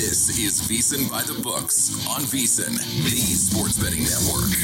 This is VSiN by the Books on VSiN, the Sports Betting Network.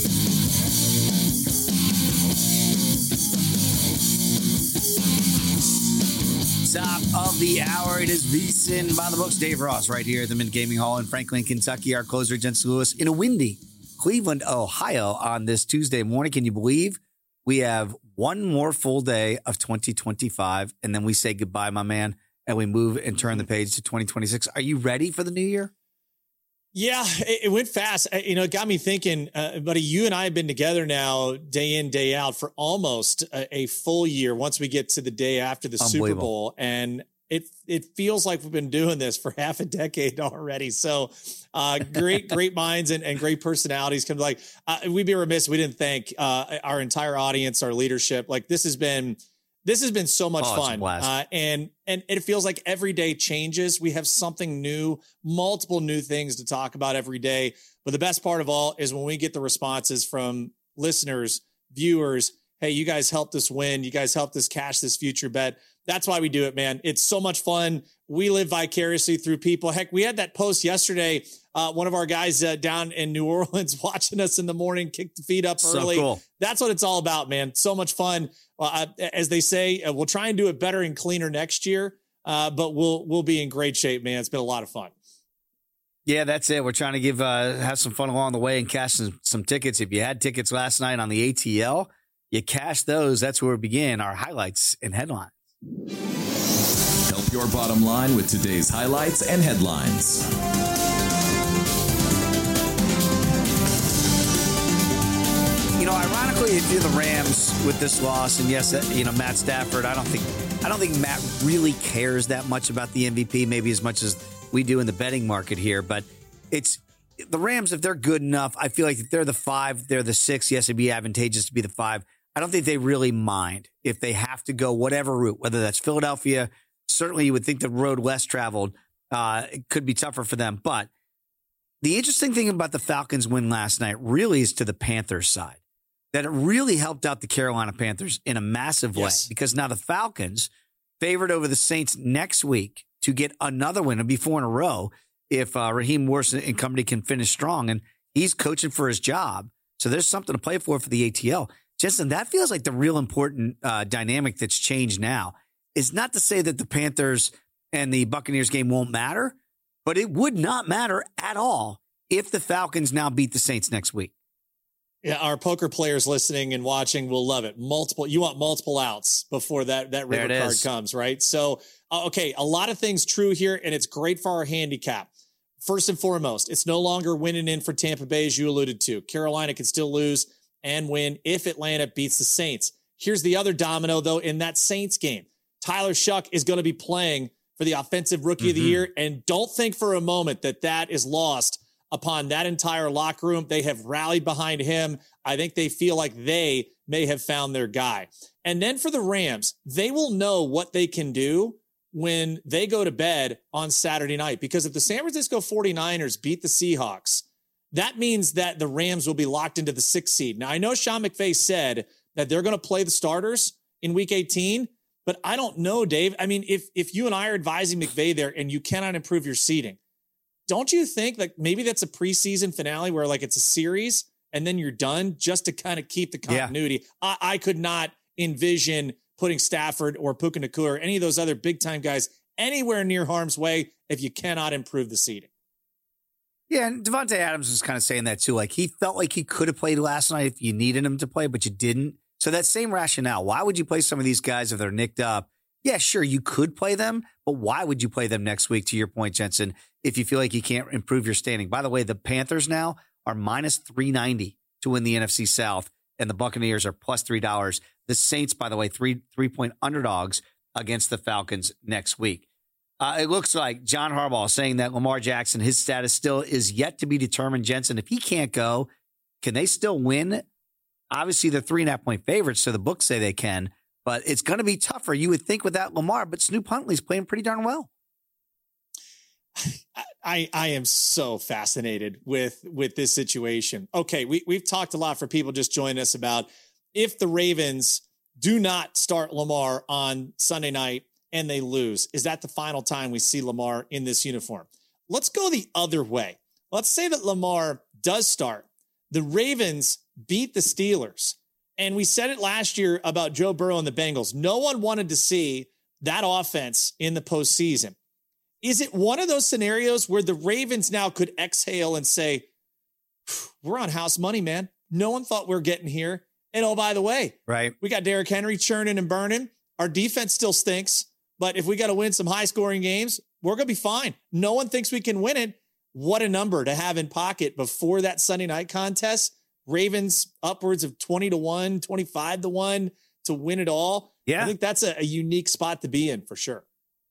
Top of the hour, it is VSiN by the Books. Dave Ross right here at the Mint Gaming Hall in Franklin, Kentucky. Our closer, Jensen Lewis, in a windy Cleveland, Ohio on this Tuesday morning. Can you believe we have one more full day of 2025, and then we say goodbye, my man, and we move and turn the page to 2026. Are you ready for the new year? Yeah, it went fast. It got me thinking, buddy, you and I have been together now day in, day out for almost a full year once we get to the day after the Super Bowl. And it feels like we've been doing this for half a decade already. So great minds and great personalities come to like, we'd be remiss if we didn't thank our entire audience, our leadership. Like this has been so much fun. And it feels like every day changes. We have something new, multiple new things to talk about every day. But the best part of all is when we get the responses from listeners, viewers. Hey, you guys helped us win. You guys helped us cash this future bet. That's why we do it, man. It's so much fun. We live vicariously through people. Heck, we had that post yesterday. One of our guys down in New Orleans watching us in the morning, kick the feet up early. So cool. That's what it's all about, man. So much fun. As they say, we'll try and do it better and cleaner next year, but we'll be in great shape, man. It's been a lot of fun. Yeah, that's it. We're trying to have some fun along the way and cash some tickets. If you had tickets last night on the ATL, you cash those. That's where we begin our highlights and headlines. Help your bottom line with today's highlights and headlines. Ironically, if you're the Rams with this loss, and yes, Matt Stafford, I don't think Matt really cares that much about the MVP, maybe as much as we do in the betting market here. But it's the Rams, if they're good enough, I feel like if they're the 5, they're the 6. Yes, it'd be advantageous to be the 5. I don't think they really mind if they have to go whatever route, whether that's Philadelphia. Certainly, you would think the road less traveled it could be tougher for them. But the interesting thing about the Falcons' win last night really is to the Panthers' side. That it really helped out the Carolina Panthers in a massive way because now the Falcons favored over the Saints next week to get another win. It'll be 4 in a row if Raheem Morrison and company can finish strong, and he's coaching for his job. So there's something to play for the ATL. Justin, that feels like the real important dynamic that's changed now. Is not to say that the Panthers and the Buccaneers game won't matter, but it would not matter at all if the Falcons now beat the Saints next week. Yeah, our poker players listening and watching will love it. You want multiple outs before that river card comes, right? So, okay, a lot of things true here, and it's great for our handicap. First and foremost, it's no longer winning in for Tampa Bay, as you alluded to. Carolina can still lose and win if Atlanta beats the Saints. Here's the other domino, though, in that Saints game. Tyler Shuck is going to be playing for the Offensive Rookie of the Year, and don't think for a moment that is lost upon that entire locker room. They have rallied behind him. I think they feel like they may have found their guy. And then for the Rams, they will know what they can do when they go to bed on Saturday night. Because if the San Francisco 49ers beat the Seahawks, that means that the Rams will be locked into the 6th seed. Now, I know Sean McVay said that they're going to play the starters in Week 18, but I don't know, Dave. I mean, if you and I are advising McVay there and you cannot improve your seeding, don't you think like maybe that's a preseason finale where like it's a series and then you're done just to kind of keep the continuity? Yeah. I could not envision putting Stafford or Puka Nacua or any of those other big time guys anywhere near harm's way if you cannot improve the seeding. Yeah, and Devontae Adams was kind of saying that too. Like he felt like he could have played last night if you needed him to play, but you didn't. So that same rationale. Why would you play some of these guys if they're nicked up? Yeah, sure, you could play them, but why would you play them next week, to your point, Jensen, if you feel like you can't improve your standing? By the way, the Panthers now are minus 390 to win the NFC South, and the Buccaneers are plus $3. The Saints, by the way, three-point underdogs against the Falcons next week. It looks like John Harbaugh saying that Lamar Jackson, his status still is yet to be determined. Jensen, if he can't go, can they still win? Obviously, they're 3.5-point favorites, so the books say they can. But it's going to be tougher, you would think, without Lamar. But Snoop Huntley's playing pretty darn well. I am so fascinated with this situation. Okay, we've talked a lot for people just joining us about if the Ravens do not start Lamar on Sunday night and they lose, is that the final time we see Lamar in this uniform? let's go the other way. Let's say that Lamar does start. The Ravens beat the Steelers. And we said it last year about Joe Burrow and the Bengals. No one wanted to see that offense in the postseason. Is it one of those scenarios where the Ravens now could exhale and say, we're on house money, man. No one thought we were getting here. And oh, by the way, right, we got Derrick Henry churning and burning. Our defense still stinks. But if we got to win some high-scoring games, we're going to be fine. No one thinks we can win it. What a number to have in pocket before that Sunday night contest. Ravens upwards of 20-1, 25-1 to win it all. Yeah. I think that's a unique spot to be in for sure.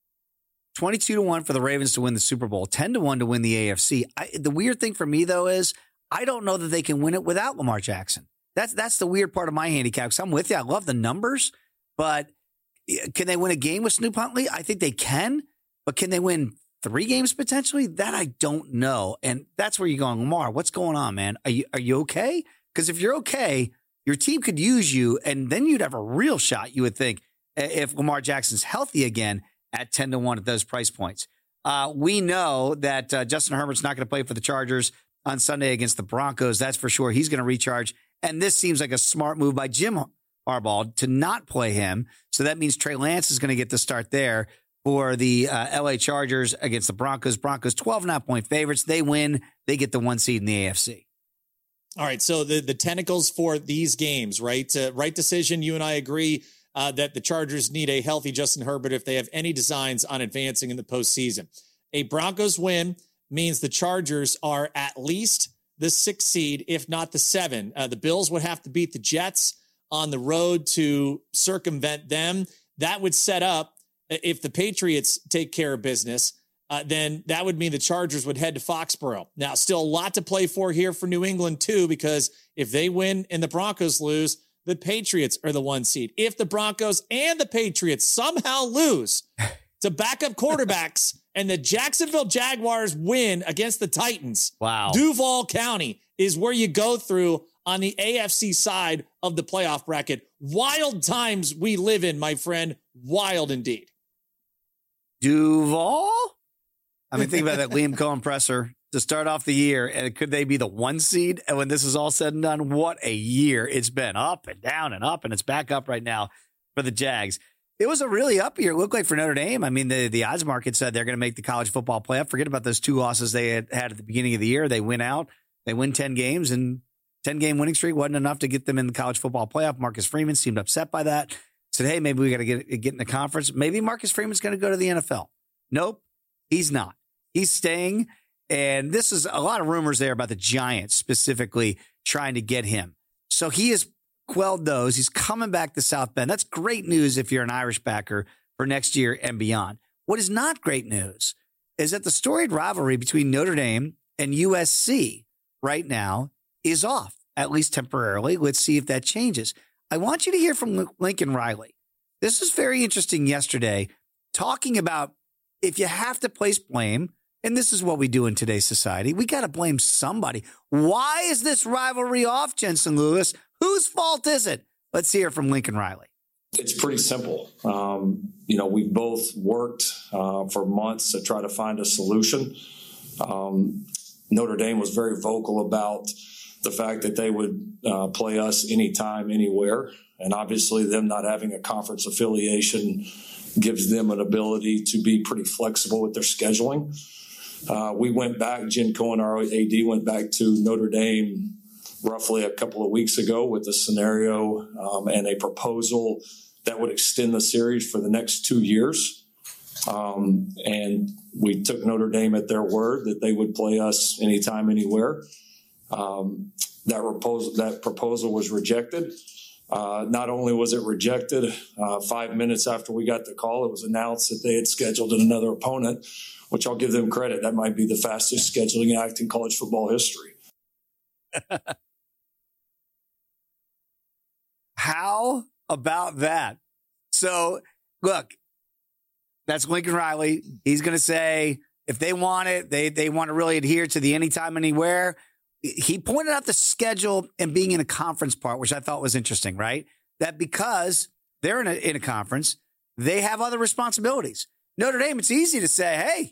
22-1 for the Ravens to win the Super Bowl, 10-1 to win the AFC. The weird thing for me, though, is I don't know that they can win it without Lamar Jackson. That's the weird part of my handicap. Because I'm with you. I love the numbers, but can they win a game with Snoop Huntley? I think they can, but can they win 3 games potentially? That I don't know. And that's where you're going, Lamar, what's going on, man? Are you okay? Because if you're okay, your team could use you, and then you'd have a real shot, you would think, if Lamar Jackson's healthy again at 10-1 at those price points. We know that Justin Herbert's not going to play for the Chargers on Sunday against the Broncos. That's for sure. He's going to recharge. And this seems like a smart move by Jim Harbaugh to not play him. So that means Trey Lance is going to get the start there for the LA Chargers against the Broncos. Broncos 12.5-point favorites. They win. They get the 1 seed in the AFC. All right. So the tentacles for these games, right? Right decision. You and I agree that the Chargers need a healthy Justin Herbert if they have any designs on advancing in the postseason. A Broncos win means the Chargers are at least the 6 seed, if not the 7. The Bills would have to beat the Jets on the road to circumvent them. That would set up, if the Patriots take care of business, then that would mean the Chargers would head to Foxborough. Now, still a lot to play for here for New England, too, because if they win and the Broncos lose, the Patriots are the 1 seed. If the Broncos and the Patriots somehow lose to backup quarterbacks and the Jacksonville Jaguars win against the Titans, wow, Duval County is where you go through on the AFC side of the playoff bracket. Wild times we live in, my friend. Wild indeed. Duval? I mean, think about that Liam Cohen presser to start off the year. And could they be the 1 seed? And when this is all said and done, what a year it's been, up and down and up. And it's back up right now for the Jags. It was a really up year. It looked like for Notre Dame. I mean, the odds market said they're going to make the college football playoff. Forget about those 2 losses they had at the beginning of the year. They win out. They win 10 games, and 10-game winning streak wasn't enough to get them in the college football playoff. Marcus Freeman seemed upset by that. Said, hey, maybe we got to get in the conference. Maybe Marcus Freeman's going to go to the NFL. Nope, he's not. He's staying. And this is a lot of rumors there about the Giants specifically trying to get him. So he has quelled those. He's coming back to South Bend. That's great news if you're an Irish backer for next year and beyond. What is not great news is that the storied rivalry between Notre Dame and USC right now is off, at least temporarily. Let's see if that changes. I want you to hear from Lincoln Riley. This was very interesting yesterday, talking about if you have to place blame, and this is what we do in today's society, we got to blame somebody. Why is this rivalry off, Jensen Lewis? Whose fault is it? Let's hear from Lincoln Riley. It's pretty simple. We both worked for months to try to find a solution. Notre Dame was very vocal about the fact that they would play us anytime, anywhere. And obviously them not having a conference affiliation gives them an ability to be pretty flexible with their scheduling. We went back, Jen Cohen, our AD, went back to Notre Dame roughly a couple of weeks ago with a scenario and a proposal that would extend the series for the next 2 years. And we took Notre Dame at their word that they would play us anytime, anywhere. That proposal was rejected. Not only was it rejected, 5 minutes after we got the call, it was announced that they had scheduled another opponent, which I'll give them credit. That might be the fastest scheduling act in college football history. How about that? So, look, that's Lincoln Riley. He's going to say if they want it, they want to really adhere to the anytime, anywhere. He pointed out the schedule and being in a conference part, which I thought was interesting, right? That because they're in a conference, they have other responsibilities. Notre Dame, it's easy to say, hey,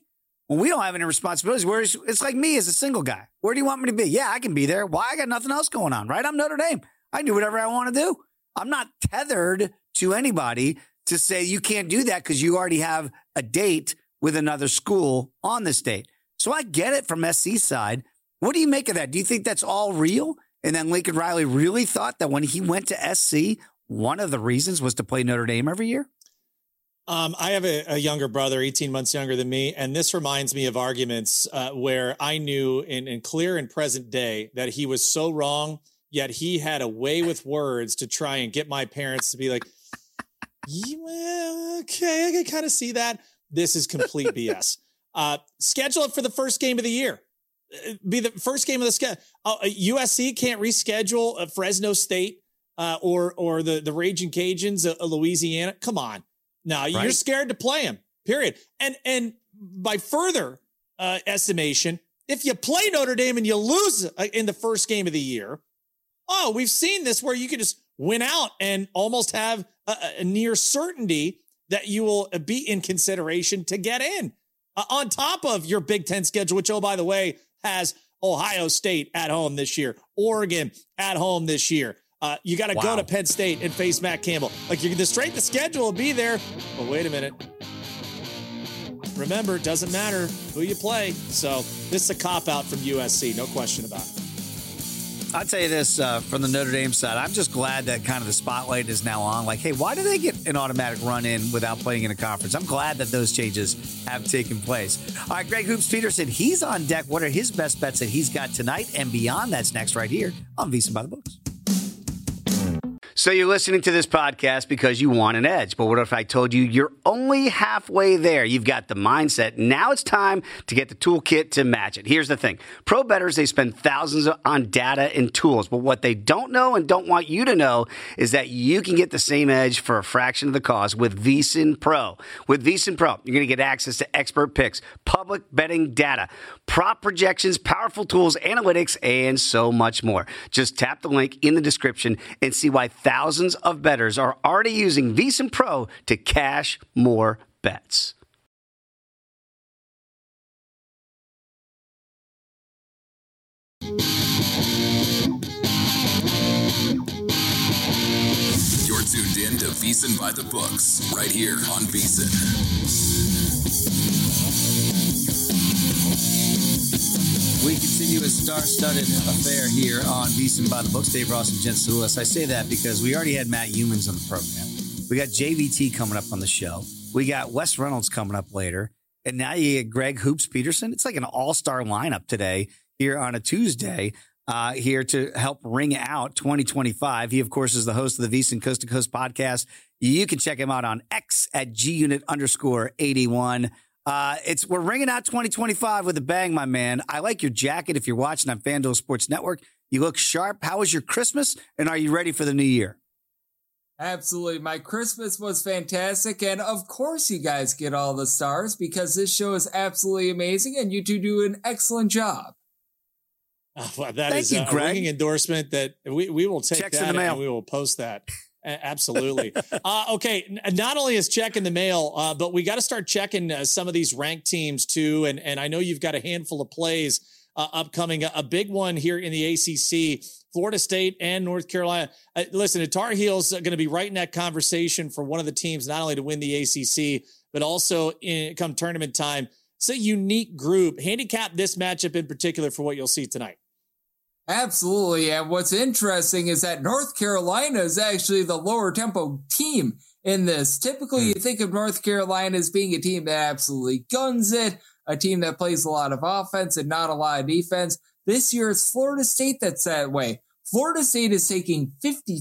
when we don't have any responsibilities, it's like me as a single guy. Where do you want me to be? Yeah, I can be there. Why? I got nothing else going on, right? I'm Notre Dame. I do whatever I want to do. I'm not tethered to anybody to say you can't do that because you already have a date with another school on this date. So I get it from SC's side. What do you make of that? Do you think that's all real? And then Lincoln Riley really thought that when he went to SC, one of the reasons was to play Notre Dame every year? I have a younger brother, 18 months younger than me, and this reminds me of arguments where I knew in clear and present day that he was so wrong, yet he had a way with words to try and get my parents to be like, yeah, okay, I can kind of see that. This is complete BS. Schedule it for the first game of the year. Be the first game of the schedule. USC can't reschedule Fresno State or the Raging Cajuns of Louisiana. Come on. No, right. You're scared to play him, period. And by further estimation, if you play Notre Dame and you lose in the first game of the year, we've seen this where you can just win out and almost have a near certainty that you will be in consideration to get in. On top of your Big Ten schedule, which, oh, by the way, has Ohio State at home this year, Oregon at home this year. You got to go to Penn State and face Matt Campbell. Like, the schedule will be there. But wait a minute. Remember, it doesn't matter who you play. So this is a cop-out from USC. No question about it. I'll tell you this from the Notre Dame side. I'm just glad that kind of the spotlight is now on. Like, hey, why do they get an automatic run in without playing in a conference? I'm glad that those changes have taken place. All right, Greg Hoops Peterson, he's on deck. What are his best bets that he's got tonight and beyond? That's next right here on VSiN by the Books. So you're listening to this podcast because you want an edge. But what if I told you you're only halfway there? You've got the mindset. Now it's time to get the toolkit to match it. Here's the thing. Pro bettors, they spend thousands on data and tools. But what they don't know and don't want you to know is that you can get the same edge for a fraction of the cost with VSiN Pro. With VSiN Pro, you're going to get access to expert picks, public betting data, prop projections, powerful tools, analytics, and so much more. Just tap the link in the description and see why thousands of bettors are already using VSiN Pro to cash more bets. You're tuned in to VSiN by the Books, right here on VSiN. We continue a star-studded affair here on VSiN by the Books. Dave Ross and Jen Salulis. I say that because we already had Matt Youmans on the program. We got JVT coming up on the show. We got Wes Reynolds coming up later. And now you get Greg Hoops Peterson. It's like an all-star lineup today here on a Tuesday here to help ring out 2025. He, of course, is the host of the VSiN Coast to Coast podcast. You can check him out on X at @GUnit_81. We're ringing out 2025 with a bang, my man. I like your jacket. If you're watching on FanDuel Sports Network, you look sharp. How was your Christmas? And are you ready for the new year? Absolutely. My Christmas was fantastic. And of course you guys get all the stars because this show is absolutely amazing and you two do an excellent job. Well, that is a ringing endorsement that we will take. Checks that and we will post that. Absolutely. Okay. Not only is checking the mail, but we got to start checking some of these ranked teams too. And I know you've got a handful of plays upcoming. A big one here in the ACC, Florida State and North Carolina. Listen, the Tar Heels are going to be right in that conversation for one of the teams, not only to win the ACC, but also come tournament time. It's a unique group. Handicap this matchup in particular for what you'll see tonight. Absolutely. And what's interesting is that North Carolina is actually the lower tempo team in this. Typically, you think of North Carolina as being a team that absolutely guns it, a team that plays a lot of offense and not a lot of defense. This year, it's Florida State that's that way. Florida State is taking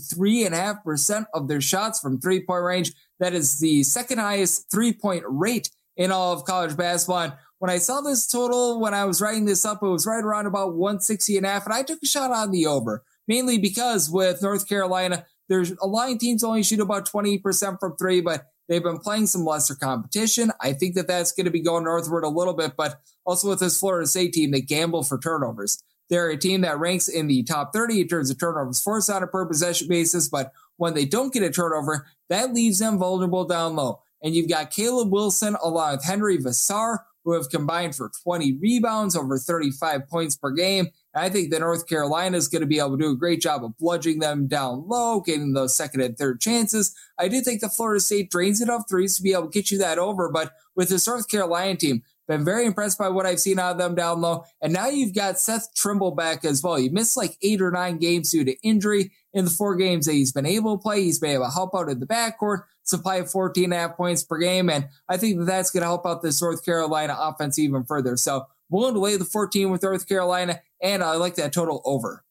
53.5% of their shots from three-point range. That is the second highest three-point rate in all of college basketball. And when I saw this total, when I was writing this up, it was right around about 160.5, and I took a shot on the over, mainly because with North Carolina, there's a lot of teams only shoot about 20% from three, but they've been playing some lesser competition. I think that that's going to be going northward a little bit, but also with this Florida State team, they gamble for turnovers. They're a team that ranks in the top 30 in terms of turnovers forced on a per possession basis, but when they don't get a turnover, that leaves them vulnerable down low. And you've got Caleb Wilson along with Henry Vassar, who have combined for 20 rebounds, over 35 points per game. And I think that North Carolina is going to be able to do a great job of bludgeoning them down low, getting those second and third chances. I do think that Florida State drains enough threes to be able to get you that over, but with this North Carolina team, been very impressed by what I've seen out of them down low. And now you've got Seth Trimble back as well. He missed like 8 or 9 games due to injury. In the 4 games that he's been able to play, he's been able to help out in the backcourt, supply 14.5 points per game. And I think that that's going to help out this North Carolina offense even further. So willing to lay the 14 with North Carolina, and I like that total over.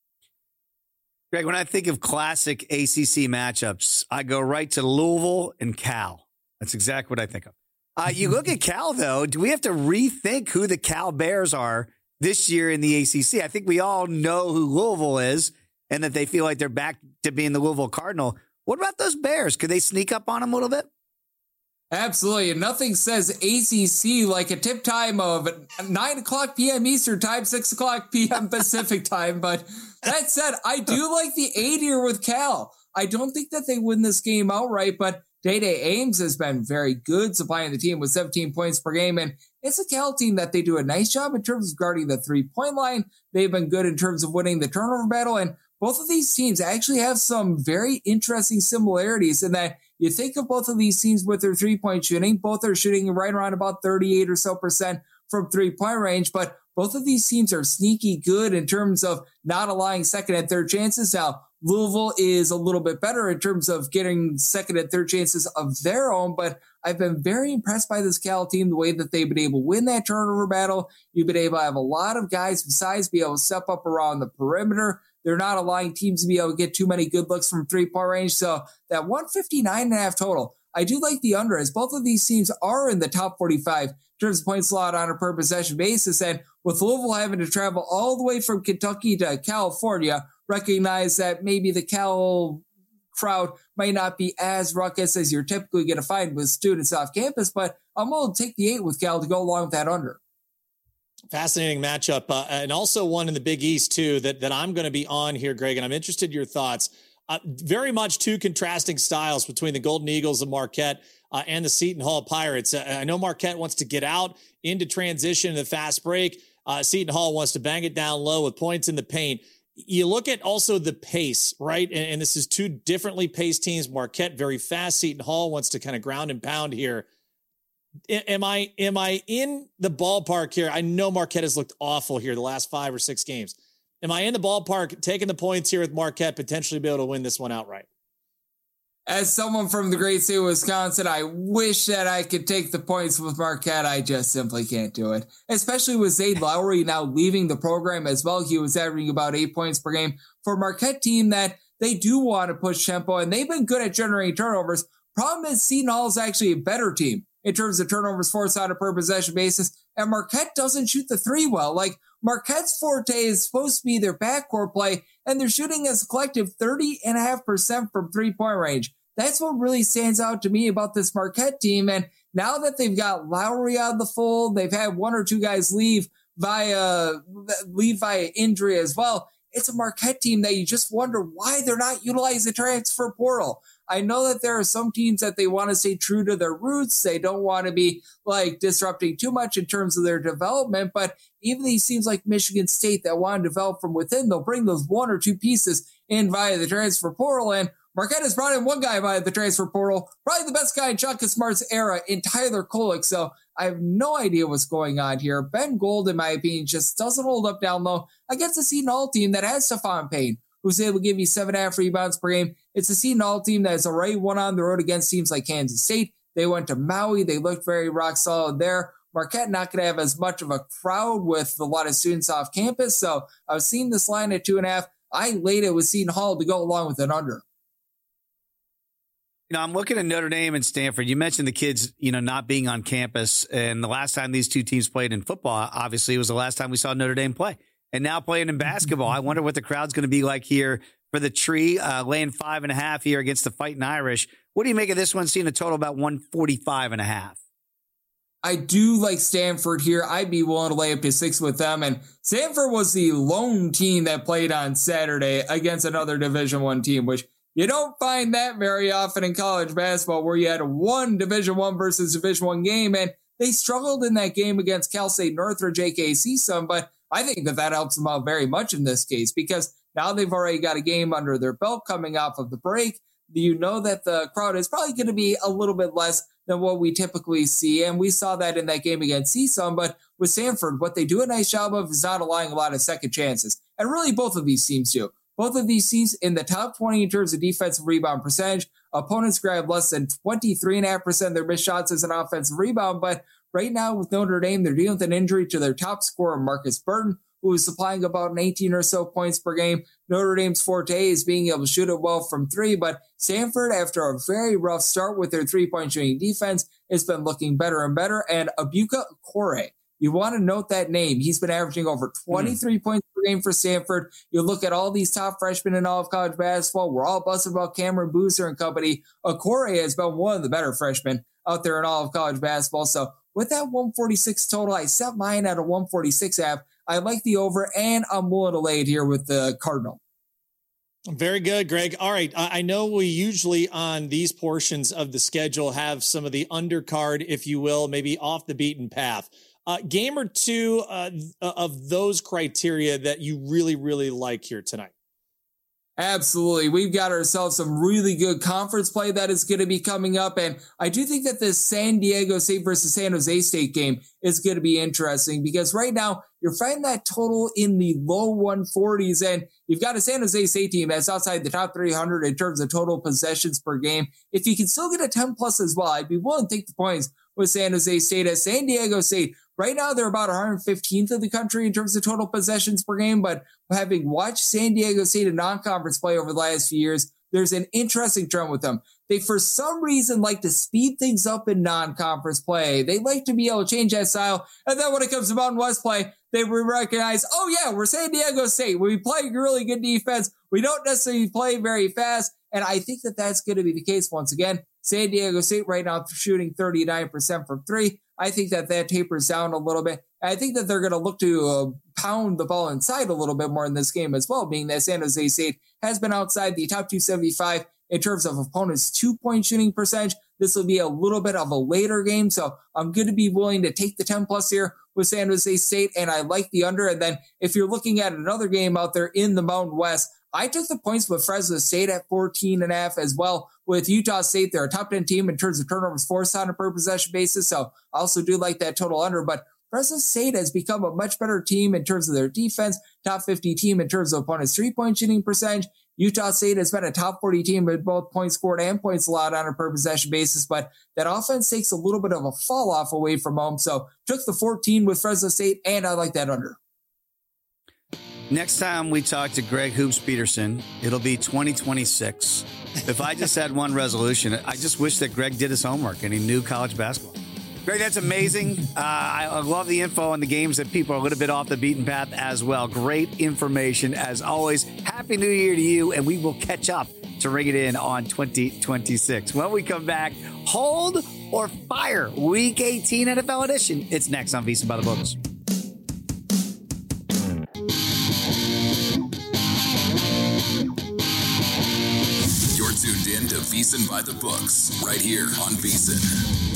Greg, when I think of classic ACC matchups, I go right to Louisville and Cal. That's exactly what I think of. You look at Cal, though, do we have to rethink who the Cal Bears are this year in the ACC? I think we all know who Louisville is and that they feel like they're back to being the Louisville Cardinal. What about those Bears? Could they sneak up on them a little bit? Absolutely. And nothing says ACC like a tip time of 9 o'clock p.m. Eastern time, 6 o'clock p.m. Pacific time. But that said, I do like the 8 here with Cal. I don't think that they win this game outright, but Day-Day Ames has been very good, supplying the team with 17 points per game. And it's a Cal team that they do a nice job in terms of guarding the three-point line. They've been good in terms of winning the turnover battle. And both of these teams actually have some very interesting similarities in that you think of both of these teams with their three-point shooting. Both are shooting right around about 38% or so from three-point range, but both of these teams are sneaky good in terms of not allowing second and third chances. Now, Louisville is a little bit better in terms of getting second and third chances of their own, but I've been very impressed by this Cal team, the way that they've been able to win that turnover battle. You've been able to have a lot of guys besides be able to step up around the perimeter. They're not allowing teams to be able to get too many good looks from three-point range. So that 159.5 total, I do like the under, as both of these teams are in the top 45 in terms of points allowed on a per possession basis. And with Louisville having to travel all the way from Kentucky to California, recognize that maybe the Cal crowd might not be as ruckus as you're typically going to find with students off campus, but I'm going to take the 8 with Cal to go along with that under. Fascinating matchup. And also one in the Big East, too, that I'm going to be on here, Greg, and I'm interested in your thoughts. Very much two contrasting styles between the Golden Eagles of Marquette and the Seton Hall Pirates. I know Marquette wants to get out into transition in the fast break. Seton Hall wants to bang it down low with points in the paint. You look at also the pace, right? And this is two differently paced teams. Marquette very fast. Seton Hall wants to kind of ground and pound here. Am I in the ballpark here? I know Marquette has looked awful here the last 5 or 6 games. Am I in the ballpark taking the points here with Marquette, potentially be able to win this one outright? As someone from the great state of Wisconsin, I wish that I could take the points with Marquette. I just simply can't do it, especially with Zane Lowry now leaving the program as well. He was averaging about 8 points per game for a Marquette team that they do want to push tempo, and they've been good at generating turnovers. Problem is, Seton Hall is actually a better team in terms of turnovers forced on a per possession basis, and Marquette doesn't shoot the three well. Like, Marquette's forte is supposed to be their backcourt play, and they're shooting as a collective 30.5% from three-point range. That's what really stands out to me about this Marquette team. And now that they've got Lowry out of the fold, they've had 1 or 2 guys leave via injury as well. It's a Marquette team that you just wonder why they're not utilizing the transfer portal. I know that there are some teams that they want to stay true to their roots. They don't want to be like disrupting too much in terms of their development. But even these teams like Michigan State that want to develop from within, they'll bring those 1 or 2 pieces in via the transfer portal. And Marquette has brought in one guy via the transfer portal, probably the best guy in Shaka Smart's era, in Tyler Kolek. So I have no idea what's going on here. Ben Gold, in my opinion, just doesn't hold up down low against a Seton Hall team that has Stephon Payne, who's able to give you 7.5 rebounds per game. It's a Seton Hall team that has already won on the road against teams like Kansas State. They went to Maui. They looked very rock solid there. Marquette not going to have as much of a crowd with a lot of students off campus. So I've seen this line at 2.5. I laid it with Seton Hall to go along with an under. You know, I'm looking at Notre Dame and Stanford. You mentioned the kids, not being on campus. And the last time these two teams played in football, obviously, was the last time we saw Notre Dame play. And now playing in basketball, I wonder what the crowd's going to be like here for the Tree, laying 5.5 here against the Fighting Irish. What do you make of this one, seeing a total about 145.5? I do like Stanford here. I'd be willing to lay up to 6 with them. And Stanford was the lone team that played on Saturday against another Division I team, which you don't find that very often in college basketball, where you had one Division I versus Division I game. And They struggled in that game against Cal State North or JKC some, but I think that helps them out very much in this case because now they've already got a game under their belt coming off of the break. You know that the crowd is probably going to be a little bit less than what we typically see. And we saw that in that game against CSUN. But with Samford, what they do a nice job of is not allowing a lot of second chances. And really both of these teams do. Both of these teams in the top 20 in terms of defensive rebound percentage. Opponents grab less than 23.5% of their missed shots as an offensive rebound. But right now with Notre Dame, they're dealing with an injury to their top scorer, Marcus Burton, who is supplying about 19 or so points per game. Notre Dame's forte is being able to shoot it well from three, but Samford, after a very rough start with their three-point shooting defense, has been looking better and better. And Abuka Okore, you want to note that name. He's been averaging over 23 points per game for Samford. You look at all these top freshmen in all of college basketball. We're all busted about Cameron Boozer and company. Okore has been one of the better freshmen out there in all of college basketball. So with that 146 total, I set mine at a 146.5. I like the over, and I'm willing to lay it here with the Cardinal. Very good, Greg. All right. I know we usually on these portions of the schedule have some of the undercard, if you will, maybe off the beaten path. Game or two of those criteria that you really, really like here tonight? Absolutely. We've got ourselves some really good conference play that is going to be coming up. And I do think that this San Diego State versus San Jose State game is going to be interesting because right now you're finding that total in the low 140s. And you've got a San Jose State team that's outside the top 300 in terms of total possessions per game. If you can still get a 10 plus as well, I'd be willing to take the points with San Jose State. As San Diego State, right now they're about 115th of the country in terms of total possessions per game, but having watched San Diego State in non-conference play over the last few years, there's an interesting trend with them. They, for some reason, like to speed things up in non-conference play. They like to be able to change that style. And then when it comes to Mountain West play, they recognize, oh yeah, we're San Diego State. We play really good defense. We don't necessarily play very fast. And I think that that's going to be the case once again. San Diego State right now shooting 39% from three. I think that tapers down a little bit. I think that they're going to look to pound the ball inside a little bit more in this game as well, being that San Jose State has been outside the top 275 in terms of opponents' 2-point shooting percentage. This will be a little bit of a later game, so I'm going to be willing to take the 10 plus here with San Jose State, and I like the under. And then if you're looking at another game out there in the Mountain West, I took the points with Fresno State at 14.5 as well. With Utah State, they're a top 10 team in terms of turnovers forced on a per possession basis. So I also do like that total under, but Fresno State has become a much better team in terms of their defense, top 50 team in terms of opponents' 3-point shooting percentage. Utah State has been a top 40 team with both points scored and points allowed on a per possession basis, but that offense takes a little bit of a fall off away from home. So took the 14 with Fresno State, and I like that under. Next time we talk to Greg Hoops Peterson, it'll be 2026. If I just had one resolution, I just wish that Greg did his homework and he knew college basketball. Greg, that's amazing. I love the info on the games that people are a little bit off the beaten path as well. Great information as always. Happy New Year to you, and we will catch up to ring it in on 2026. When we come back, hold or fire Week 18 NFL edition. It's next on VSiN by the Books. You're tuned in to VSiN by the Books, right here on VSiN.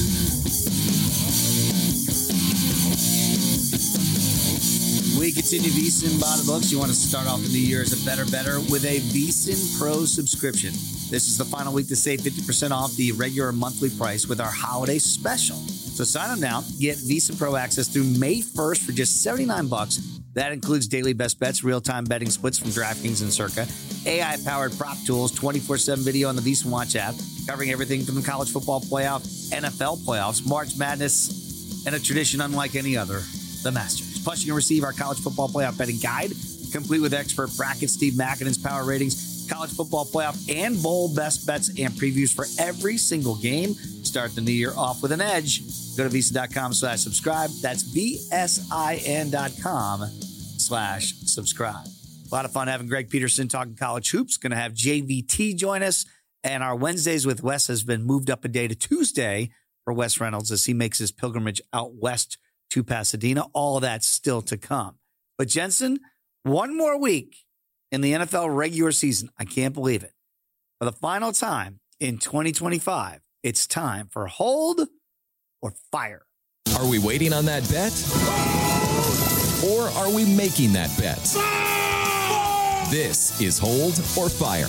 We continue VSiN by the Books. You want to start off the new year as a better with a VSiN Pro subscription. This is the final week to save 50% off the regular monthly price with our holiday special. So sign up now. Get VSiN Pro access through May 1st for just $79. That includes daily best bets, real-time betting splits from DraftKings and Circa, AI-powered prop tools, 24/7 video on the VSiN Watch app, covering everything from the college football playoff, NFL playoffs, March Madness, and a tradition unlike any other, the Masters. Plus, you can receive our college football playoff betting guide, complete with expert brackets, Steve Makinen's power ratings, college football playoff, and bowl best bets and previews for every single game. Start the new year off with an edge. Go to VSiN.com/subscribe. That's VSIN.com/subscribe. A lot of fun having Greg Peterson talking college hoops. Going to have JVT join us. And our Wednesdays with Wes has been moved up a day to Tuesday for Wes Reynolds as he makes his pilgrimage out west to Pasadena. All of that's still to come. But Jensen, one more week in the NFL regular season. I can't believe it. For the final time in 2025, it's time for hold or fire Are we waiting on that bet? Or are we making that bet? This is Hold or Fire.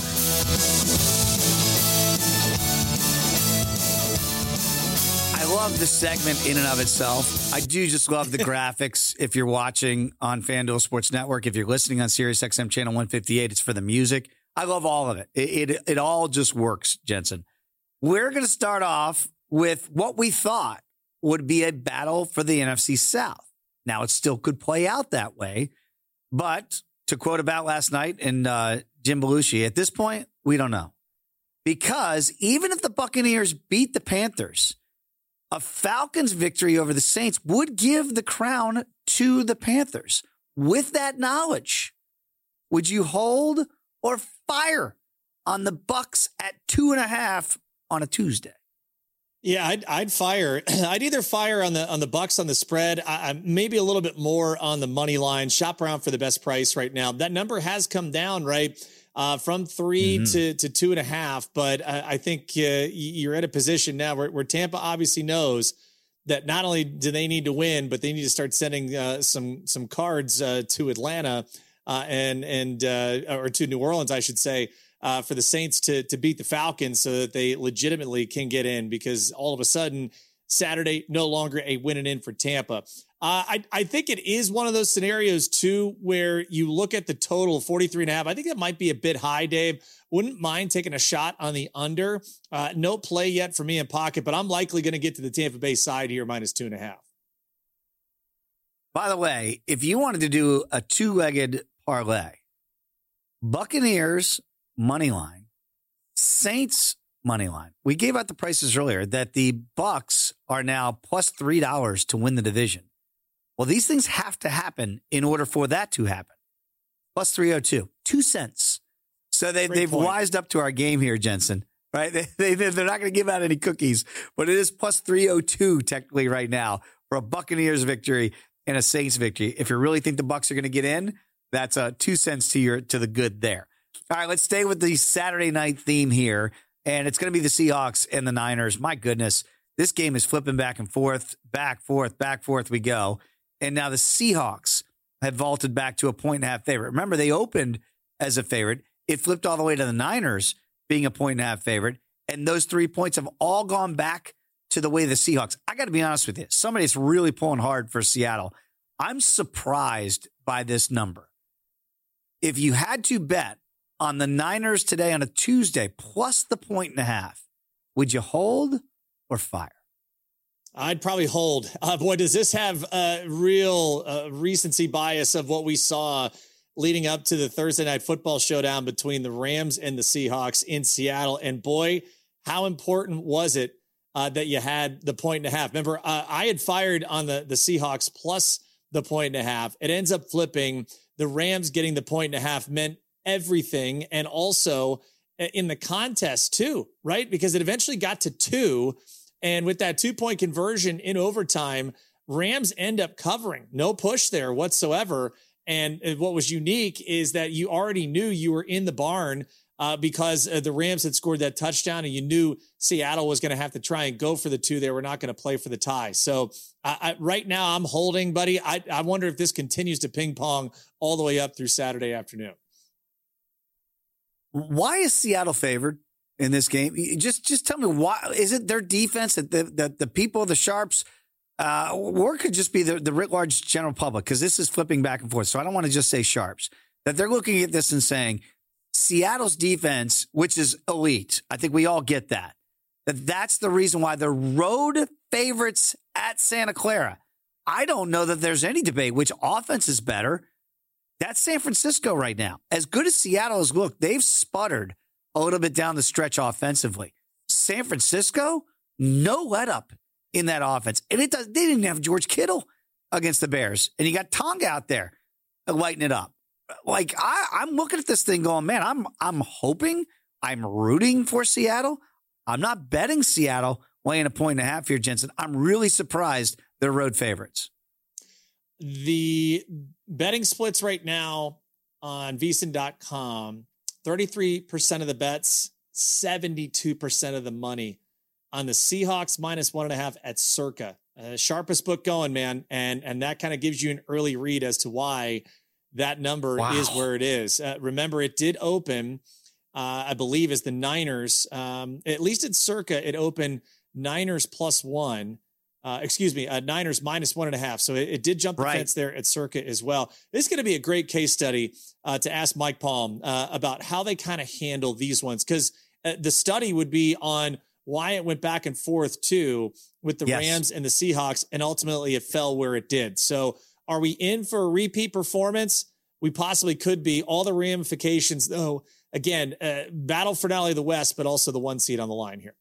I love this segment in and of itself. I do just love the graphics. If you're watching on FanDuel Sports Network, if you're listening on SiriusXM channel 158, it's for the music. I love all of it. It all just works, Jensen. We're going to start off with what we thought would be a battle for the NFC South. Now, it still could play out that way, but to quote about last night and Jim Belushi, at this point, we don't know. Because even if the Buccaneers beat the Panthers, a Falcons victory over the Saints would give the crown to the Panthers. With that knowledge, would you hold or fire on the Bucs at 2.5 on a Tuesday? Yeah, I'd fire. I'd either fire on the Bucs on the spread, maybe a little bit more on the money line. Shop around for the best price right now. That number has come down, right, from 3 to 2.5. But I think you're at a position now where Tampa obviously knows that not only do they need to win, but they need to start sending some cards to Atlanta or to New Orleans, I should say. For the Saints to beat the Falcons so that they legitimately can get in, because all of a sudden Saturday, no longer a win and in for Tampa. I think it is one of those scenarios too, where you look at the total 43.5. I think that might be a bit high, Dave. Wouldn't mind taking a shot on the under. No play yet for me in pocket, but I'm likely going to get to the Tampa Bay side here, minus 2.5. By the way, if you wanted to do a two-legged parlay, Buccaneers money line, Saints money line. We gave out the prices earlier that the Bucs are now plus $3 to win the division. Well, these things have to happen in order for that to happen. Plus 302, 2 cents. So they've wised up to our game here, Jensen. Right? They're not going to give out any cookies, but it is plus 302 technically right now for a Buccaneers victory and a Saints victory. If you really think the Bucs are going to get in, that's 2 cents to the good there. All right, let's stay with the Saturday night theme here, and it's going to be the Seahawks and the Niners. My goodness, this game is flipping back and forth, back, forth we go. And now the Seahawks have vaulted back to a 1.5 favorite. Remember, they opened as a favorite. It flipped all the way to the Niners being a 1.5 favorite, and those 3 points have all gone back to the way of the Seahawks. I got to be honest with you. Somebody's really pulling hard for Seattle. I'm surprised by this number. If you had to bet on the Niners today on a Tuesday, plus the 1.5, would you hold or fire? I'd probably hold. Boy, does this have a real recency bias of what we saw leading up to the Thursday night football showdown between the Rams and the Seahawks in Seattle. And boy, how important was it that you had the 1.5? Remember, I had fired on the Seahawks plus the 1.5. It ends up flipping. The Rams getting the 1.5 meant everything, and also in the contest too, right? Because it eventually got to 2, and with that 2-point conversion in overtime, Rams end up covering. No push there whatsoever. And what was unique is that you already knew you were in the barn because the Rams had scored that touchdown, and you knew Seattle was going to have to try and go for the 2. They were not going to play for the tie. So right now I'm holding, buddy. I wonder if this continues to ping pong all the way up through Saturday afternoon. Why is Seattle favored in this game? Just tell me, why is it their defense that the people, the sharps, or it could just be the writ large general public, because this is flipping back and forth. So I don't want to just say sharps, that they're looking at this and saying Seattle's defense, which is elite. I think we all get that's the reason why they're road favorites at Santa Clara. I don't know that there's any debate which offense is better. That's San Francisco right now. As good as Seattle has looked, they've sputtered a little bit down the stretch offensively. San Francisco, no let up in that offense. And they didn't have George Kittle against the Bears. And you got Tonga out there lighting it up. Like, I'm looking at this thing going, man, I'm hoping, I'm rooting for Seattle. I'm not betting Seattle laying a 1.5 here, Jensen. I'm really surprised they're road favorites. The betting splits right now on VSiN.com, 33% of the bets, 72% of the money on the Seahawks minus 1.5 at Circa Sharpest book going, man. And that kind of gives you an early read as to why that number is where it is. Remember, it did open, I believe, as the Niners. At least at Circa, it opened Niners +1. Niners -1.5. So it did jump the fence there at Circa as well. This is going to be a great case study to ask Mike Palm about how they kind of handle these ones. Because the study would be on why it went back and forth too with the Rams and the Seahawks, and ultimately it fell where it did. So are we in for a repeat performance? We possibly could be. All the ramifications, though, again, battle for not only the West, but also the 1 seed on the line here.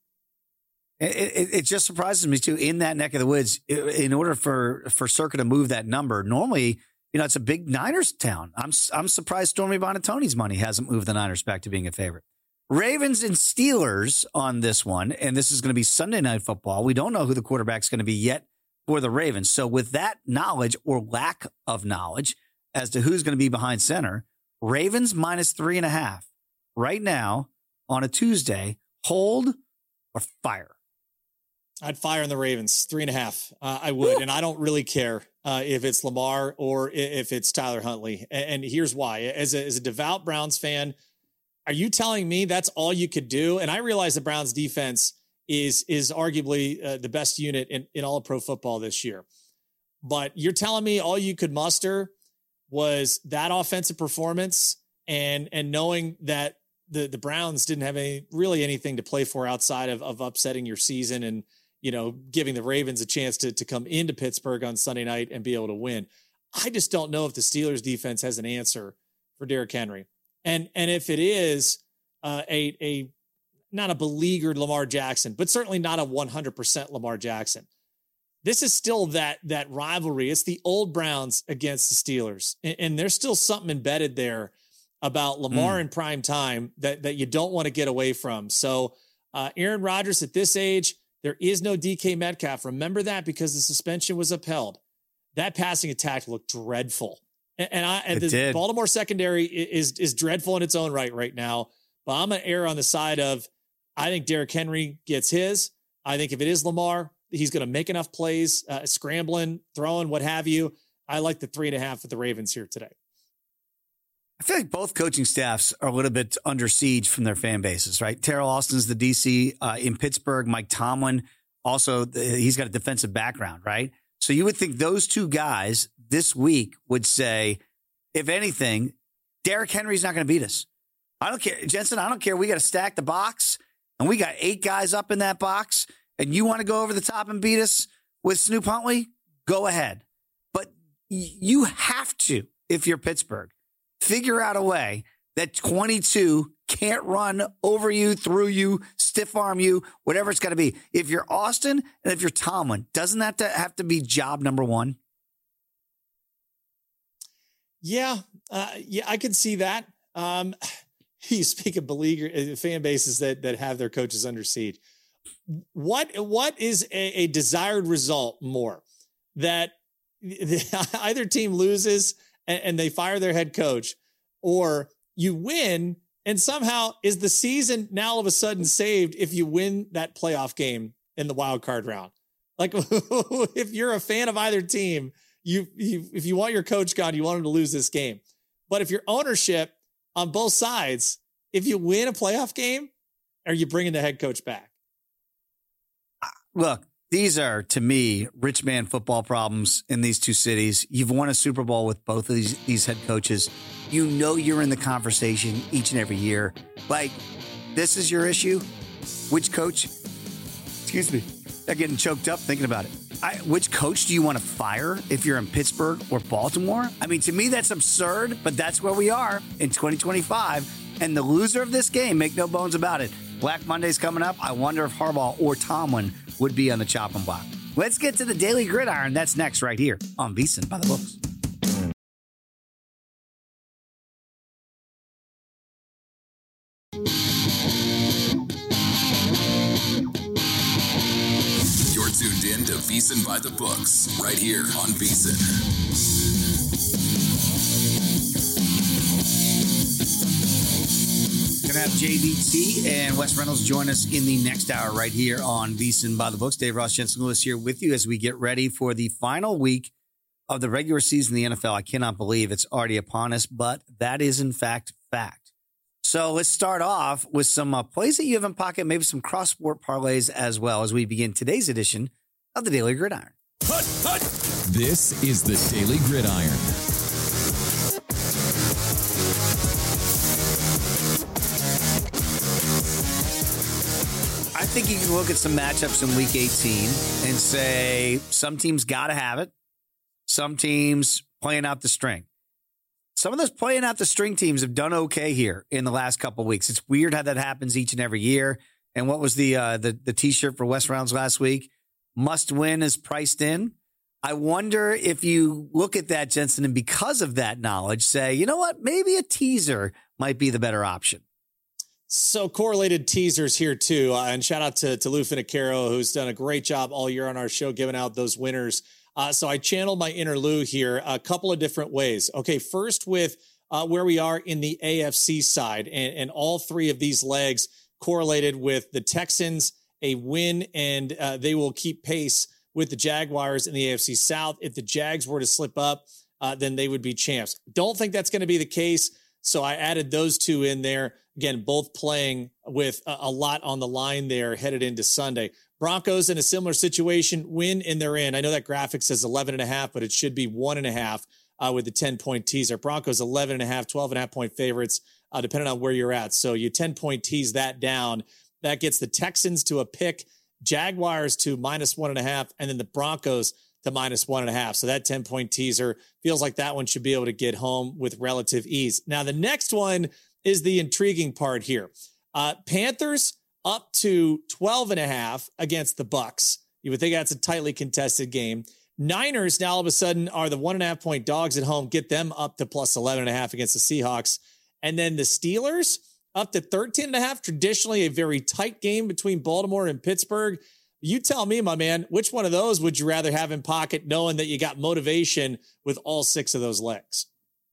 It just surprises me too. In that neck of the woods, in order for Circa to move that number, normally, it's a big Niners town. I'm surprised Stormy Buonantony's money hasn't moved the Niners back to being a favorite. Ravens and Steelers on this one, and this is going to be Sunday Night Football. We don't know who the quarterback's going to be yet for the Ravens. So with that knowledge or lack of knowledge as to who's going to be behind center, Ravens -3.5 right now on a Tuesday. Hold or fire? I'd fire on the Ravens 3.5. I would. And I don't really care if it's Lamar or if it's Tyler Huntley. And here's why. As a devout Browns fan, are you telling me that's all you could do? And I realize the Browns defense is arguably the best unit in all of pro football this year. But you're telling me all you could muster was that offensive performance and knowing that the Browns didn't have anything to play for outside of upsetting your season and, giving the Ravens a chance to come into Pittsburgh on Sunday night and be able to win. I just don't know if the Steelers defense has an answer for Derrick Henry. And if it is a not a beleaguered Lamar Jackson, but certainly not a 100% Lamar Jackson, this is still that rivalry. It's the old Browns against the Steelers. And there's still something embedded there about Lamar in prime time that you don't want to get away from. So Aaron Rodgers at this age, there is no DK Metcalf. Remember that, because the suspension was upheld. That passing attack looked dreadful. And the Baltimore secondary is dreadful in its own right now. But I'm going to err on the side of, I think Derrick Henry gets his. I think if it is Lamar, he's going to make enough plays, scrambling, throwing, what have you. I like the 3.5 with the Ravens here today. I feel like both coaching staffs are a little bit under siege from their fan bases, right? Terrell Austin's the DC in Pittsburgh. Mike Tomlin, also, he's got a defensive background, right? So you would think those two guys this week would say, if anything, Derrick Henry's not going to beat us. I don't care. Jensen, I don't care. We got to stack the box, and we got 8 guys up in that box, and you want to go over the top and beat us with Snoop Huntley? Go ahead. But you have to, if you're Pittsburgh, figure out a way that 22 can't run over you, through you, stiff arm you, whatever it's got to be. If you're Austin and if you're Tomlin, doesn't that have to be job number one? Yeah, I could see that. You speak of beleaguered fan bases that have their coaches under siege. What is a desired result more? That either team loses and they fire their head coach, or you win and somehow is the season now all of a sudden saved if you win that playoff game in the wild card round? Like, if you're a fan of either team, if you want your coach gone, you want him to lose this game. But if your ownership on both sides, if you win a playoff game, are you bringing the head coach back? Look, these are, to me, rich man football problems in these two cities. You've won a Super Bowl with both of these head coaches. You know you're in the conversation each and every year. Like, this is your issue? Which coach? Excuse me. I'm getting choked up thinking about it. Which coach do you want to fire if you're in Pittsburgh or Baltimore? I mean, to me, that's absurd, but that's where we are in 2025. And the loser of this game, make no bones about it, Black Monday's coming up. I wonder if Harbaugh or Tomlin would be on the chopping block. Let's get to the Daily Gridiron. That's next right here on VSiN by the Books. You're tuned in to VSiN by the Books right here on VSiN. going to have JVT and Wes Reynolds join us in the next hour right here on VSiN by the Books. Dave Ross, Jensen Lewis here with you as we get ready for the final week of the regular season in the NFL. I cannot believe it's already upon us, but that is in fact. So let's start off with some plays that you have in pocket, maybe some cross-sport parlays as well as we begin today's edition of the Daily Gridiron. This is the Daily Gridiron. I think you can look at some matchups in Week 18 and say some teams got to have it. Some teams playing out the string. Some of those playing out the string teams have done okay here in the last couple of weeks. It's weird how that happens each and every year. And what was the T-shirt for Wes Reynolds last week? Must win is priced in. I wonder if you look at that, Jensen, and because of that knowledge, say, you know what, maybe a teaser might be the better option. So correlated teasers here too. And shout out to Lou Finicaro, who's done a great job all year on our show, giving out those winners. So I channeled my inner Lou here a couple of different ways. Okay, first with where we are in the AFC side, and all three of these legs correlated with the Texans, a win, and they will keep pace with the Jaguars in the AFC South. If the Jags were to slip up, then they would be champs. Don't think that's going to be the case, so I added those two in there. Again, both playing with a lot on the line there headed into Sunday. Broncos in a similar situation, win and they're in. I know that graphic says 11.5, but it should be 1.5 with the 10-point teaser. Broncos 11.5, 12.5 point favorites, depending on where you're at. So you 10-point tease that down. That gets the Texans to a pick, Jaguars to -1.5, and then the Broncos to -1.5. So that 10-point teaser feels like that one should be able to get home with relative ease. Now, the next one is the intriguing part here. Panthers up to 12.5 against the Bucks. You would think that's a tightly contested game. Niners now all of a sudden are the 1.5 point dogs at home. Get them up to plus 11.5 against the Seahawks. And then the Steelers up to 13.5. Traditionally a very tight game between Baltimore and Pittsburgh. You tell me, my man, which one of those would you rather have in pocket, knowing that you got motivation with all six of those legs?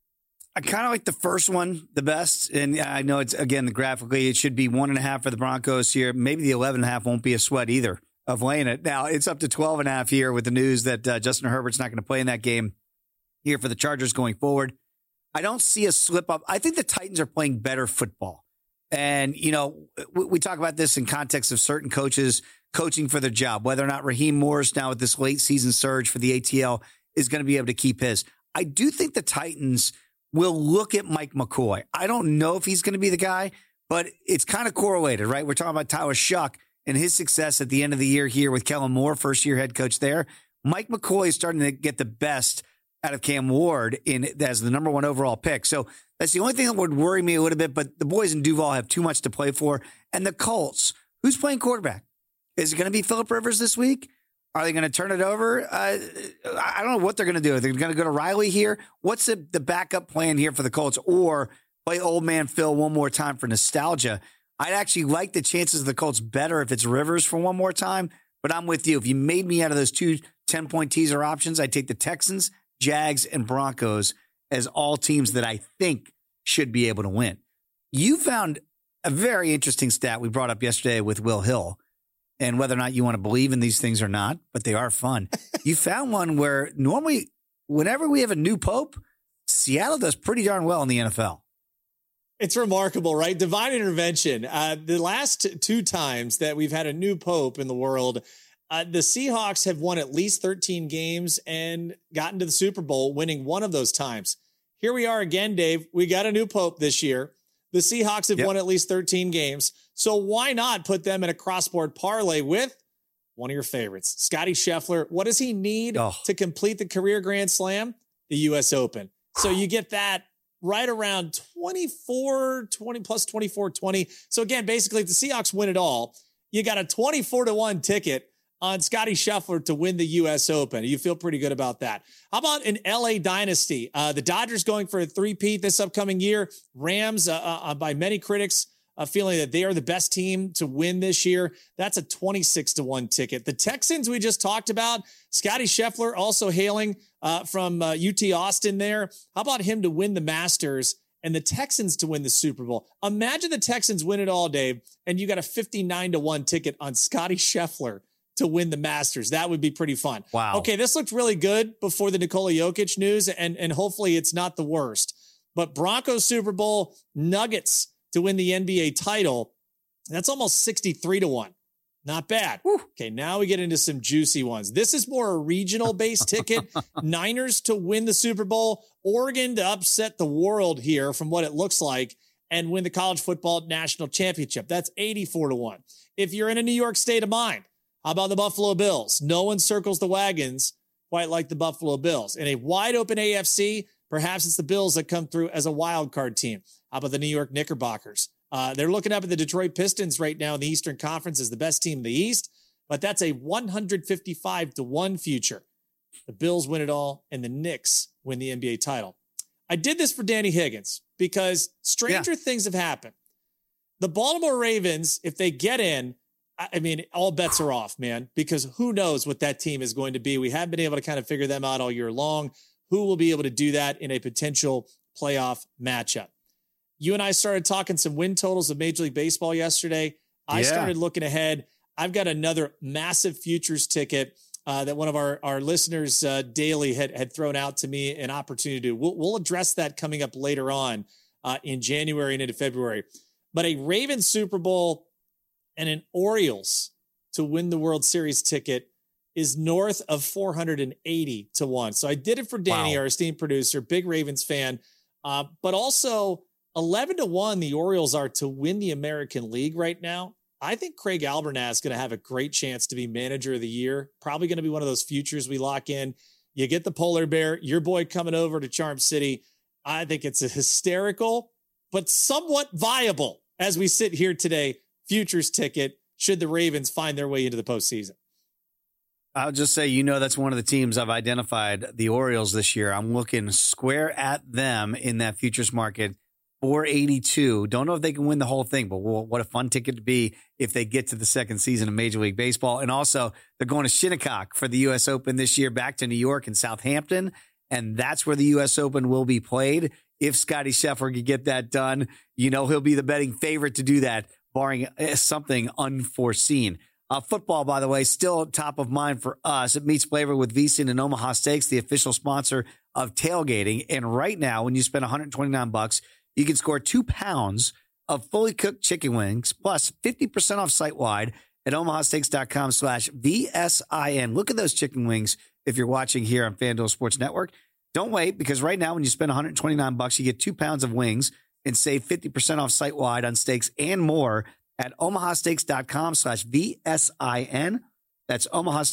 I kind of like the first one the best. And I know it's, again, graphically, it should be 1.5 for the Broncos here. Maybe the 11.5 won't be a sweat either of laying it. Now, it's up to 12.5 here with the news that Justin Herbert's not going to play in that game here for the Chargers going forward. I don't see a slip up. I think the Titans are playing better football. And, you know, we talk about this in context of certain coaches coaching for their job, whether or not Raheem Morris now with this late season surge for the ATL is going to be able to keep his. I do think the Titans will look at Mike McCoy. I don't know if he's going to be the guy, but it's kind of correlated, right? We're talking about Tyler Shuck and his success at the end of the year here with Kellen Moore, first-year head coach there. Mike McCoy is starting to get the best out of Cam Ward as the number one overall pick. So that's the only thing that would worry me a little bit, but the boys in Duval have too much to play for. And the Colts, who's playing quarterback? Is it going to be Phillip Rivers this week? Are they going to turn it over? I don't know what they're going to do. Are they going to go to Riley here? What's the backup plan here for the Colts? Or play old man Phil one more time for nostalgia? I'd actually like the chances of the Colts better if it's Rivers for one more time. But I'm with you. If you made me out of those two 10-point teaser options, I'd take the Texans, Jags, and Broncos as all teams that I think should be able to win. You found a very interesting stat we brought up yesterday with Will Hill. And whether or not you want to believe in these things or not, but they are fun. You found one where normally, whenever we have a new pope, Seattle does pretty darn well in the NFL. It's remarkable, right? Divine intervention. The last two times that we've had a new pope in the world, the Seahawks have won at least 13 games and gotten to the Super Bowl, winning one of those times. Here we are again, Dave. We got a new pope this year. The Seahawks have won at least 13 games. So why not put them in a cross-board parlay with one of your favorites, Scotty Scheffler? What does he need to complete the career Grand Slam? The U.S. Open. So you get that right around 20 plus 24-20. So again, basically, if the Seahawks win it all, you got a 24-1 ticket on Scotty Scheffler to win the U.S. Open. You feel pretty good about that. How about an L.A. dynasty? The Dodgers going for a three-peat this upcoming year. Rams, by many critics, feeling that they are the best team to win this year. That's a 26-1 ticket. The Texans we just talked about, Scotty Scheffler also hailing from UT Austin there. How about him to win the Masters and the Texans to win the Super Bowl. Imagine the Texans win it all, Dave, and you got a 59-1 ticket on Scotty Scheffler to win the Masters. That would be pretty fun. Wow. Okay, this looked really good before the Nikola Jokic news, and hopefully it's not the worst. But Broncos Super Bowl, Nuggets to win the NBA title, that's almost 63-1. Not bad. Whew. Okay, now we get into some juicy ones. This is more a regional-based ticket. Niners to win the Super Bowl, Oregon to upset the world here from what it looks like, and win the college football national championship. That's 84-1. If you're in a New York state of mind, how about the Buffalo Bills? No one circles the wagons quite like the Buffalo Bills. In a wide-open AFC, perhaps it's the Bills that come through as a wild card team. How about the New York Knickerbockers? They're looking up at the Detroit Pistons right now in the Eastern Conference as the best team in the East, but that's a 155-1 future. The Bills win it all, and the Knicks win the NBA title. I did this for Danny Higgins because stranger things have happened. The Baltimore Ravens, if they get in, I mean, all bets are off, man, because who knows what that team is going to be. We haven't been able to kind of figure them out all year long. Who will be able to do that in a potential playoff matchup? You and I started talking some win totals of Major League Baseball yesterday. I started looking ahead. I've got another massive futures ticket that one of our listeners daily had thrown out to me an opportunity to do. We'll address that coming up later on in January and into February. But a Ravens Super Bowl and an Orioles to win the World Series ticket is north of 480-1. So I did it for Danny, our esteemed producer, big Ravens fan, but also 11-1 the Orioles are to win the American League right now. I think Craig Albernath is going to have a great chance to be manager of the year. Probably going to be one of those futures we lock in. You get the polar bear, your boy coming over to Charm City. I think it's a hysterical, but somewhat viable as we sit here today, futures ticket should the Ravens find their way into the postseason. I'll just say, that's one of the teams I've identified, the Orioles this year. I'm looking square at them in that futures market. 482. Don't know if they can win the whole thing, but what a fun ticket to be if they get to the second season of Major League Baseball. And also, they're going to Shinnecock for the U.S. Open this year, back to New York and Southampton. And that's where the U.S. Open will be played. If Scotty Scheffler can get that done, he'll be the betting favorite to do that, barring something unforeseen. Football, by the way, still top of mind for us. It meets flavor with VSiN and Omaha Steaks, the official sponsor of tailgating. And right now, when you spend $129, you can score 2 pounds of fully cooked chicken wings plus 50% off site-wide at omahasteaks.com/VSIN. Look at those chicken wings if you're watching here on FanDuel Sports Network. Don't wait, because right now when you spend $129, you get 2 pounds of wings and save 50% off site-wide on steaks and more at omahasteaks.com/VSIN. That's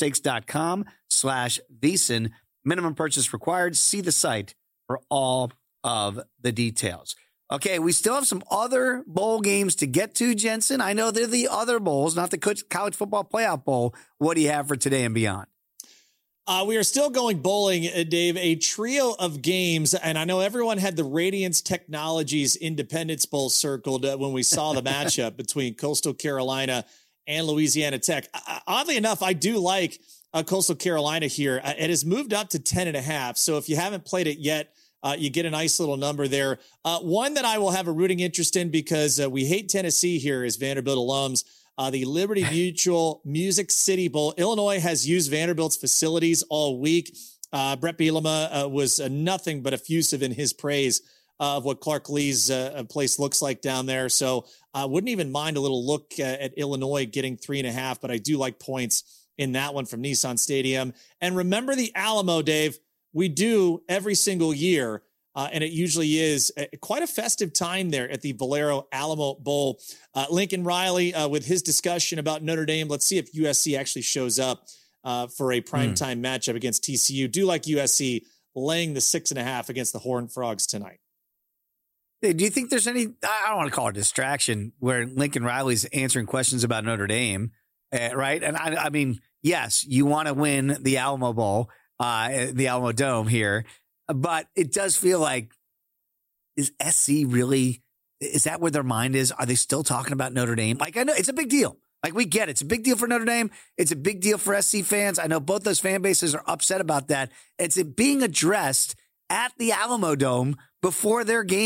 omahasteaks.com/VSIN. Minimum purchase required. See the site for all of the details. Okay, we still have some other bowl games to get to, Jensen. I know they're the other bowls, not the College Football Playoff Bowl. What do you have for today and beyond? We are still going bowling, Dave, a trio of games. And I know everyone had the Radiance Technologies Independence Bowl circled when we saw the matchup between Coastal Carolina and Louisiana Tech. Oddly enough, I do like Coastal Carolina here. It has moved up to 10.5. So if you haven't played it yet, you get a nice little number there. One that I will have a rooting interest in because we hate Tennessee here as Vanderbilt alums. The Liberty Mutual Music City Bowl. Illinois has used Vanderbilt's facilities all week. Brett Bielema was nothing but effusive in his praise of what Clark Lee's place looks like down there. So I wouldn't even mind a little look at Illinois getting 3.5, but I do like points in that one from Nissan Stadium. And remember the Alamo, Dave. We do every single year, and it usually is quite a festive time there at the Valero Alamo Bowl. Lincoln Riley with his discussion about Notre Dame. Let's see if USC actually shows up for a primetime matchup against TCU. Do like USC laying the 6.5 against the Horned Frogs tonight. Hey, do you think there's any, I don't want to call it a distraction, where Lincoln Riley's answering questions about Notre Dame, right? And I mean, yes, you want to win the Alamo Bowl. The Alamo Dome here, but it does feel like, is SC really, is that where their mind is? Are they still talking about Notre Dame? Like, I know it's a big deal. Like, we get it. It's a big deal for Notre Dame. It's a big deal for SC fans. I know both those fan bases are upset about that. It's being addressed at the Alamo Dome before their game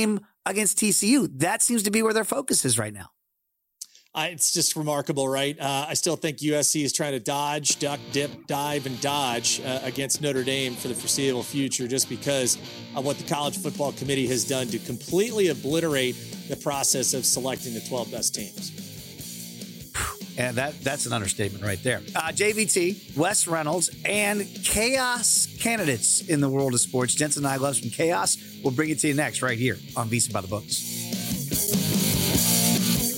against TCU. That seems to be where their focus is right now. It's just remarkable, right? I still think USC is trying to dodge, duck, dip, dive, and dodge against Notre Dame for the foreseeable future just because of what the College Football Committee has done to completely obliterate the process of selecting the 12 best teams. And that's an understatement right there. JVT, Wes Reynolds, and chaos candidates in the world of sports. Jensen Igloves from Chaos will bring it to you next right here on VSiN by the Books.